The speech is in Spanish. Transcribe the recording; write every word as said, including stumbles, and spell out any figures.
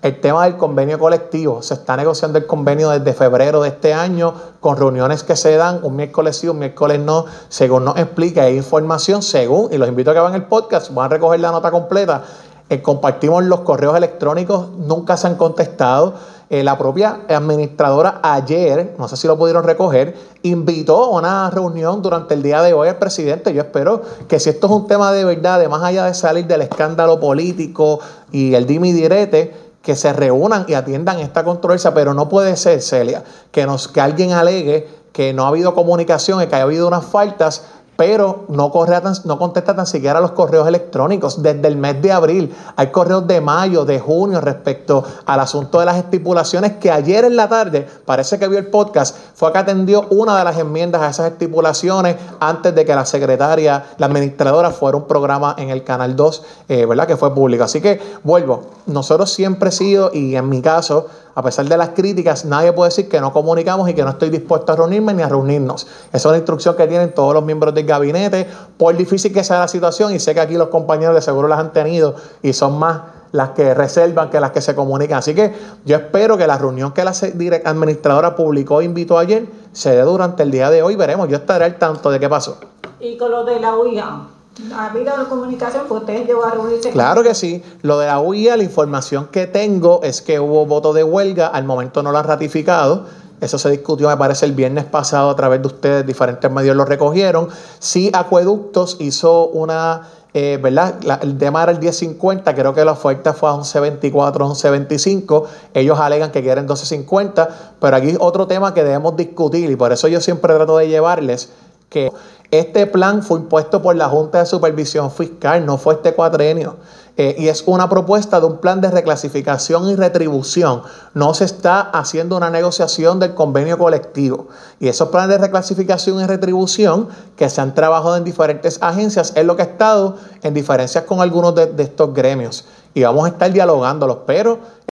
el tema del convenio colectivo. Se está negociando el convenio desde febrero de este año, con reuniones que se dan un miércoles sí, un miércoles no, según nos explica, hay información, según, y los invito a que vean el podcast, van a recoger la nota completa. Eh, compartimos los correos electrónicos, nunca se han contestado. Eh, la propia administradora ayer, no sé si lo pudieron recoger, invitó a una reunión durante el día de hoy al presidente. Yo espero que si esto es un tema de verdad, de más allá de salir del escándalo político y el dime y direte, que se reúnan y atiendan esta controversia, pero no puede ser, Celia, que, nos, que alguien alegue que no ha habido comunicación y que haya habido unas faltas, pero no, corre tan, no contesta tan siquiera los correos electrónicos desde el mes de abril. Hay correos de mayo, de junio respecto al asunto de las estipulaciones, que ayer en la tarde, parece que vio el podcast, fue que atendió una de las enmiendas a esas estipulaciones antes de que la secretaria, la administradora, fuera un programa en el Canal dos, eh, ¿verdad? Que fue público. Así que vuelvo, nosotros siempre he sido, y en mi caso, a pesar de las críticas, nadie puede decir que no comunicamos y que no estoy dispuesto a reunirme ni a reunirnos. Esa es una instrucción que tienen todos los miembros del gabinete, por difícil que sea la situación, y sé que aquí los compañeros de seguro las han tenido y son más las que reservan que las que se comunican. Así que yo espero que la reunión que la administradora publicó e invitó ayer se dé durante el día de hoy. Veremos, yo estaré al tanto de qué pasó. Y con lo de la U I A, ¿ha habido comunicación que ustedes llegó a reunirse? Claro que sí. Lo de la U I A, la información que tengo es que hubo voto de huelga, al momento no lo han ratificado. Eso se discutió, me parece, el viernes pasado a través de ustedes, diferentes medios lo recogieron. Sí, Acueductos hizo una, eh, ¿verdad? La, el tema era el diez cincuenta, creo que la oferta fue a once veinticuatro, once veinticinco. Ellos alegan que quieren doce cincuenta, pero aquí otro tema que debemos discutir, y por eso yo siempre trato de llevarles que este plan fue impuesto por la Junta de Supervisión Fiscal, no fue este cuatrenio. Eh, y es una propuesta de un plan de reclasificación y retribución. No se está haciendo una negociación del convenio colectivo. Y esos planes de reclasificación y retribución que se han trabajado en diferentes agencias es lo que ha estado en diferencias con algunos de, de estos gremios. Y vamos a estar dialogándolos, pero